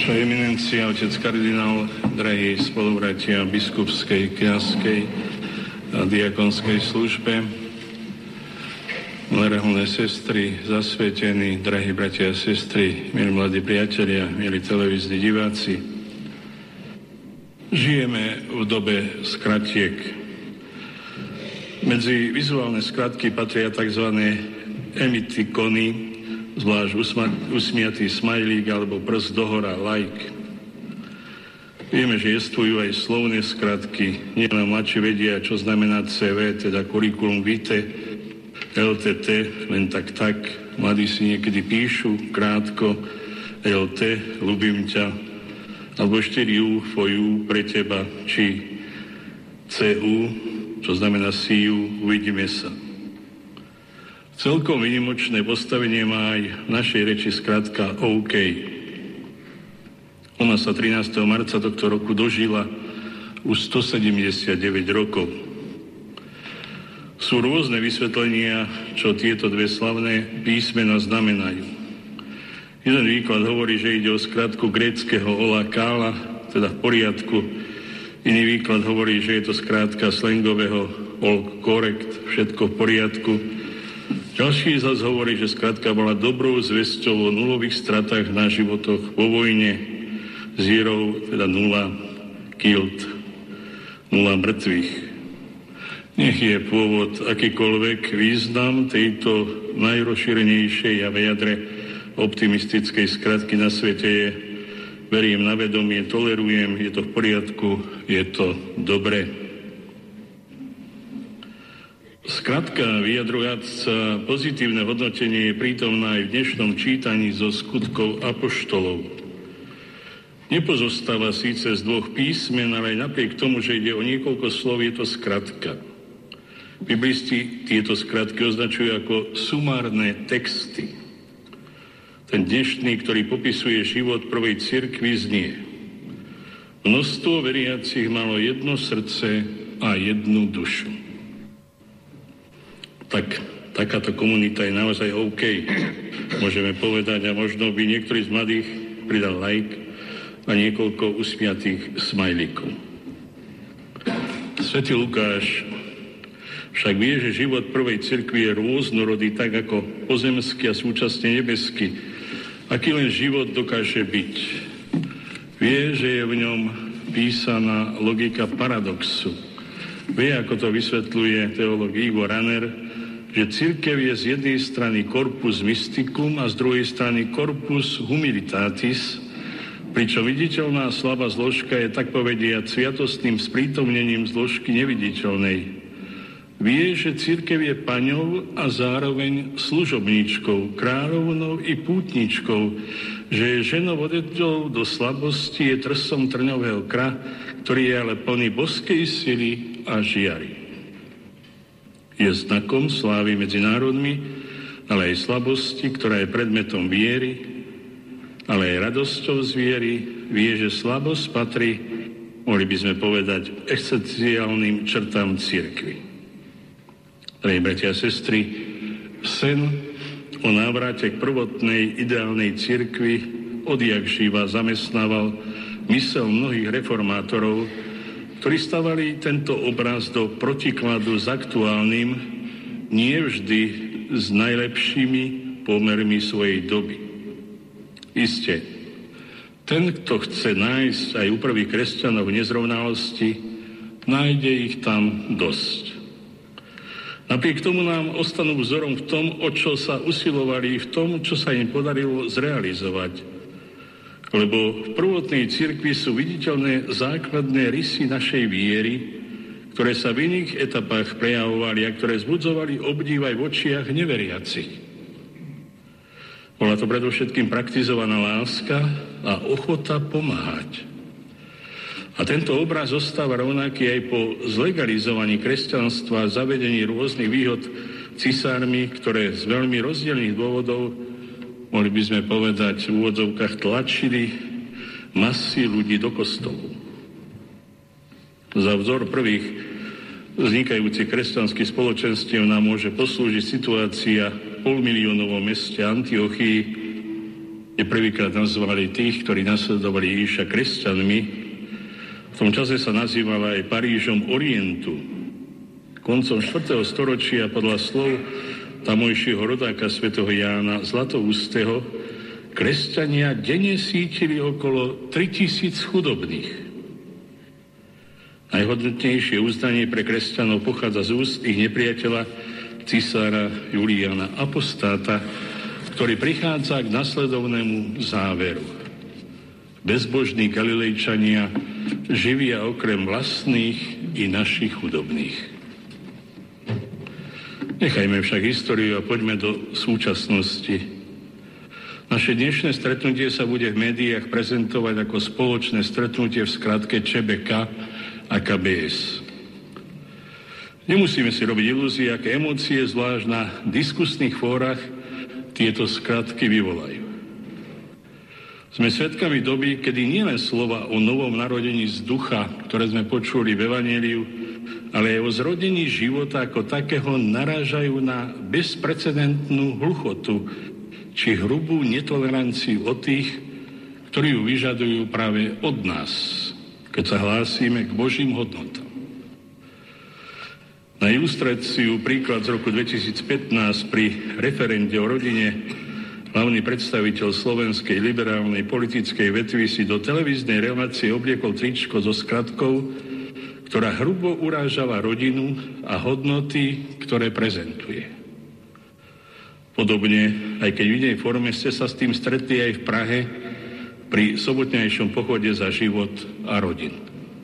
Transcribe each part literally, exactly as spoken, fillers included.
Vaša eminencia, otec kardinál, drahí spolubratia v biskupskej, kňazskej a diakonskej službe, milé reholné sestry, zasvetení, drahí bratia a sestry, milí mladí priatelia, milí televízni diváci. Žijeme v dobe skratiek. Medzi vizuálne skratky patria tzv. Emotikony, zvlášť usmiatý smajlík alebo prst dohora, like. Vieme, že existujú aj slovné skratky. Nielen mladší vedia, čo znamená cé vé, teda curriculum vitae, el té té, len tak tak. Mladí si niekedy píšu krátko el té, ľúbim ťa, alebo štyri ú, for you, pre teba, či cé ú, čo znamená see you, uvidíme sa. Celkom výnimočné postavenie má aj v našej reči skratka OK. Ona sa trinásteho marca tohto roku dožila už stosedemdesiatdeväť rokov. Sú rôzne vysvetlenia, čo tieto dve slavné písmená znamenajú. Jeden výklad hovorí, že ide o skratku gréckeho ola kála, teda v poriadku. Iný výklad hovorí, že je to skrátka slangového all correct, všetko v poriadku. Ďalší zase hovorí, že skrátka bola dobrou zvesťou o nulových stratách na životoch vo vojne, zero, teda nula, killed, nula mŕtvych. Nech je pôvod akýkoľvek, význam tejto najrozšírenejšej a v jadre optimistickej skratky na svete je: verím na vedomie, tolerujem, je to v poriadku, je to dobré. Skratka vyjadrujúca pozitívne hodnotenie je prítomná aj v dnešnom čítaní zo skutkov apoštolov. Nepozostáva síce z dvoch písmen, ale aj napriek tomu, že ide o niekoľko slov, je to skratka. Biblisti tieto skratky označujú ako sumárne texty. Ten dnešný, ktorý popisuje život prvej cirkvi, znie: množstvo veriacich malo jedno srdce a jednu dušu. Tak takáto komunita je naozaj OK. Môžeme povedať, a možno by niektorý z mladých pridal like a niekoľko usmiatých smajlíkov. Svätý Lukáš však vie, že život prvej cirkvi je rôznorodý, tak ako pozemský a súčasne nebeský. Aký len život dokáže byť. Vie, že je v ňom písaná logika paradoxu. Vie, ako to vysvetľuje teológ Igor Raner, že cirkev je z jednej strany corpus mysticum a z druhej strany corpus humilitatis, pričom viditeľná slabá zložka je tak povediať sviatostným sprítomnením zložky neviditeľnej. Vie, že cirkev je paňou a zároveň služobníčkou, kráľovnou i pútničkou, že je ženou odetou do slabosti, je trsom trňového kra, ktorý je ale plný boskej sily a žiary. Je znakom slávy medzi národmi, ale aj slabosti, ktorá je predmetom viery, ale aj radosťou z viery. Vie, že slabosť patrí, mohli by sme povedať, esenciálnym črtám cirkvi. Drahí bratia a sestry, sen o návrate k prvotnej ideálnej cirkvi odjak živa zamestnával mysel mnohých reformátorov, ktorí stavali tento obraz do protikladu s aktuálnym, nie vždy s najlepšími pomermi svojej doby. Isté, ten, kto chce nájsť aj u prvých kresťanov nezrovnalosti, nájde ich tam dosť. Napriek tomu nám ostanú vzorom v tom, o čo sa usilovali, v tom, čo sa im podarilo zrealizovať. Lebo v prvotnej cirkvi sú viditeľné základné rysy našej viery, ktoré sa v iných etapách prejavovali a ktoré vzbudzovali obdiv aj v očiach neveriacich. Bola to predovšetkým praktizovaná láska a ochota pomáhať. A tento obraz zostáva rovnaký aj po zlegalizovaní kresťanstva a zavedení rôznych výhod cisármi, ktoré z veľmi rozdielných dôvodov, mohli by sme povedať, v úvodzovkách tlačili masy ľudí do kostolov. Za vzor prvých vznikajúcich kresťanských spoločenstiev nám môže poslúžiť situácia v polmiliónovom meste Antiochii, kde prvýkrát nazvali tých, ktorí nasledovali Ježiša kresťanmi. V tom čase sa nazývala aj Parížom Orientu. Koncom štvrtého storočia podľa slov tamojšieho rodáka svätého Jána Zlatoústeho kresťania denne sítili okolo tritisíc chudobných. Najhodnotnejšie uznanie pre kresťanov pochádza z úst ich nepriateľa cisára Juliana Apostáta, ktorý prichádza k nasledovnému záveru. Bezbožní Galilejčania živia okrem vlastných i našich chudobných. Nechajme však históriu a poďme do súčasnosti. Naše dnešné stretnutie sa bude v médiách prezentovať ako spoločné stretnutie v skratke ČeBeK a ká bé es. Nemusíme si robiť ilúzie, aké emócie, zvlášť na diskusných fórach, tieto skratky vyvolajú. Sme svedkami doby, kedy nielen slova o novom narodení z ducha, ktoré sme počuli v Evanjeliu, ale aj o zrodení života ako takého narážajú na bezprecedentnú hluchotu či hrubú netoleranciu od tých, ktorí ju vyžadujú práve od nás, keď sa hlásime k Božím hodnotám. Na ilustráciu príklad z roku dvetisícpätnásť pri referende o rodine hlavný predstaviteľ slovenskej liberálnej politickej vetvy si do televíznej relácie obliekol tričko so skratkou, ktorá hrubo urážala rodinu a hodnoty, ktoré prezentuje. Podobne, aj keď v inej forme ste sa s tým stretli aj v Prahe pri sobotnejšom pochode za život a rodinu.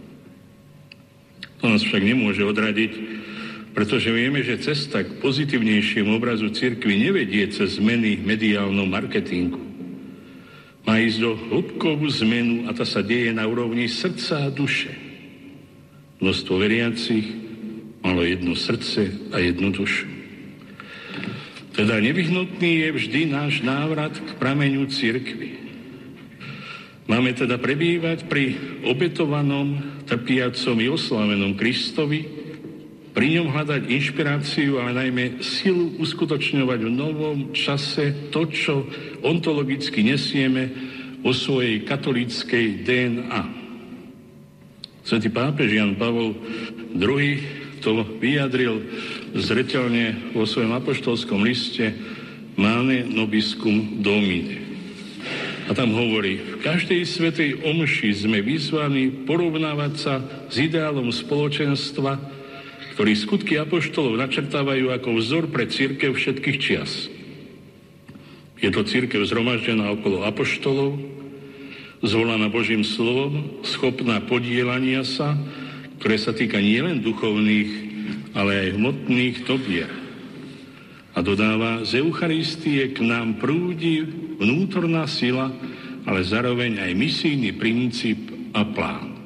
To nás však nemôže odradiť, pretože vieme, že cesta k pozitívnejšiemu obrazu cirkvi nevedie cez zmeny v mediálnom marketingu. Má ísť do hĺbkovú zmenu a tá sa deje na úrovni srdca a duše. Množstvo veriacich malo jedno srdce a jednu dušu. Teda nevyhnutný je vždy náš návrat k prameňu cirkvi. Máme teda prebývať pri obetovanom, trpiacom i oslávenom Kristovi, pri ňom hľadať inšpiráciu, ale najmä silu uskutočňovať v novom čase to, čo ontologicky nesieme vo svojej katolíckej dé en á. Svätý pápež Jan Pavol druhý to vyjadril zreteľne vo svojom apoštolskom liste Mane Nobiscum Domine. A tam hovorí, v každej svätej omši sme vyzvaní porovnávať sa s ideálom spoločenstva, ktorý skutky apoštolov načrtávajú ako vzor pre cirkev všetkých čias. Je to cirkev zhromaždená okolo apoštolov, zvolaná Božím slovom, schopná podieľania sa, ktoré sa týka nielen duchovných, ale aj hmotných dobier. A dodáva, z Eucharistie k nám prúdi vnútorná sila, ale zároveň aj misijný princíp a plán.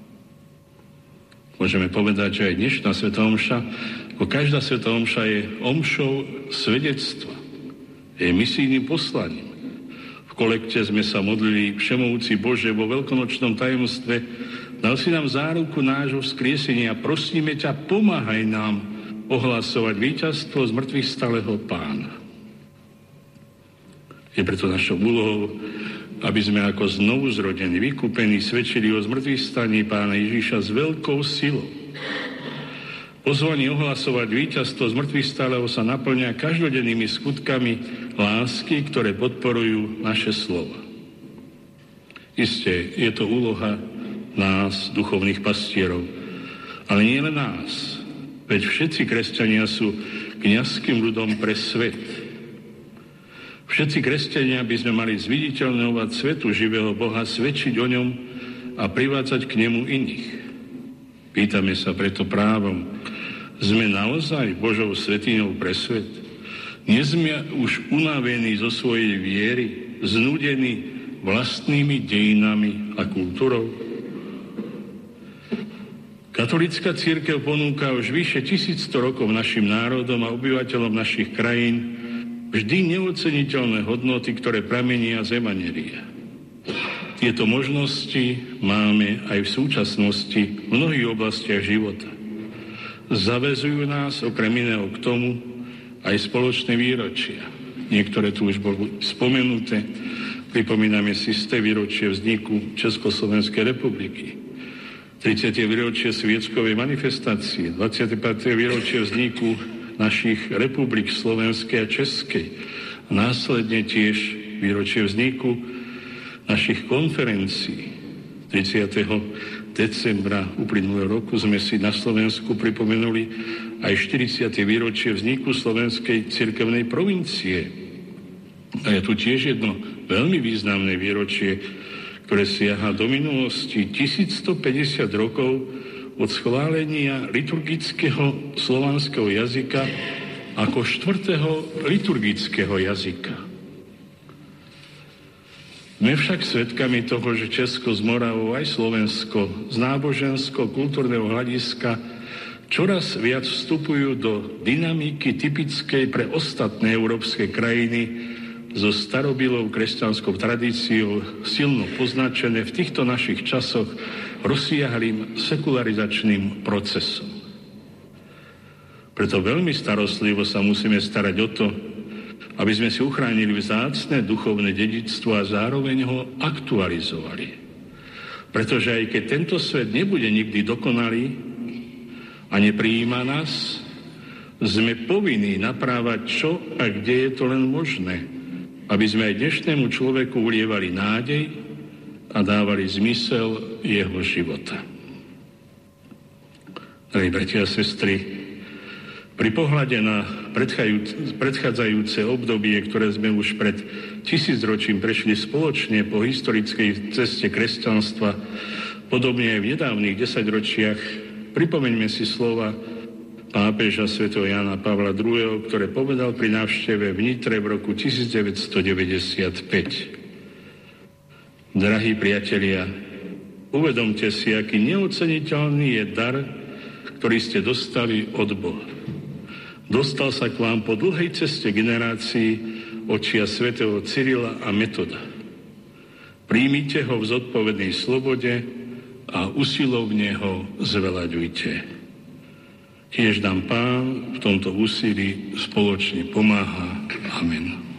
Môžeme povedať, že aj dnešná svätá omša, ako každá svätá omša, je omšou svedectva, je misijným poslaním. V kolekte sme sa modlili Všemovúci Bože vo veľkonočnom tajomstve, dal si nám záruku nášho vzkriesenia, prosíme ťa, pomáhaj nám ohlasovať víťazstvo z mŕtvych stáleho Pána. Je preto našou úlohou, aby sme ako znovu zrodení, vykúpení, svedčili o zmrtvých staní Pána Ježiša s veľkou silou. Pozvanie ohlasovať víťazstvo z mŕtvych stáleho sa naplňa každodennými skutkami lásky, ktoré podporujú naše slova. Isté, je to úloha nás, duchovných pastierov, ale nie len nás, veď všetci kresťania sú kňazským ľudom pre svet. Všetci kresťania by sme mali zviditeľňovať svetu živého Boha, svedčiť o ňom a privádzať k nemu iných. Pýtame sa preto právom, sme naozaj Božou svetiňou pre svet? Nie sme už unavení zo svojej viery, znúdení vlastnými dejinami a kultúrou? Katolícka cirkev ponúka už vyše tisícsto rokov našim národom a obyvateľom našich krajín vždy neoceniteľné hodnoty, ktoré pramenia z Evanjelia. Tieto možnosti máme aj v súčasnosti v mnohých oblastiach života. Zavezujú nás okrem iného k tomu aj spoločné výročia. Niektoré tu už boli spomenuté. Pripomíname si sté výročie vzniku Československej republiky, tridsiate výročie Svieckovej manifestácie, dvadsiate piate výročie vzniku našich republik Slovenskej a Českej a následne tiež výročie vzniku našich konferencií. tridsiateho decembra uplynulého roku sme si na Slovensku pripomenuli aj štyridsiate výročie vzniku Slovenskej cirkevnej provincie. A je tu tiež jedno veľmi významné výročie, ktoré siaha do minulosti tisícstopäťdesiat rokov od schválenia liturgického slovanského jazyka ako štvrtého liturgického jazyka. Sme však svedkami toho, že Česko s Moravou aj Slovensko z nábožensko-kultúrneho hľadiska čoraz viac vstupujú do dynamiky typickej pre ostatné európske krajiny so starobilou kresťanskou tradíciou silno poznačené v týchto našich časoch rozsiahlým sekularizačným procesom. Preto veľmi starostlivo sa musíme starať o to, aby sme si uchránili vzácne duchovné dedičstvo a zároveň ho aktualizovali. Pretože aj keď tento svet nebude nikdy dokonalý a neprijíma nás, sme povinní naprávať čo a kde je to len možné, aby sme aj dnešnému človeku ulievali nádej a dávali zmysel jeho života. Drahí bratia a sestry, pri pohľade na predchádzajúce obdobie, ktoré sme už pred tisícročím prešli spoločne po historickej ceste kresťanstva, podobne aj v nedávnych desaťročiach, pripomeňme si slova pápeža svätého Jána Pavla druhého., ktoré povedal pri návšteve v Nitre v roku devätnásťstodeväťdesiatpäť. Drahí priatelia, uvedomte si, aký neoceniteľný je dar, ktorý ste dostali od Boha. Dostal sa k vám po dlhej ceste generácií od čia svätého Cyrila a Metoda. Príjmite ho v zodpovednej slobode a usilovne ho zveľaďujte. Tiež nám Pán v tomto úsilí spoločne pomáha. Amen.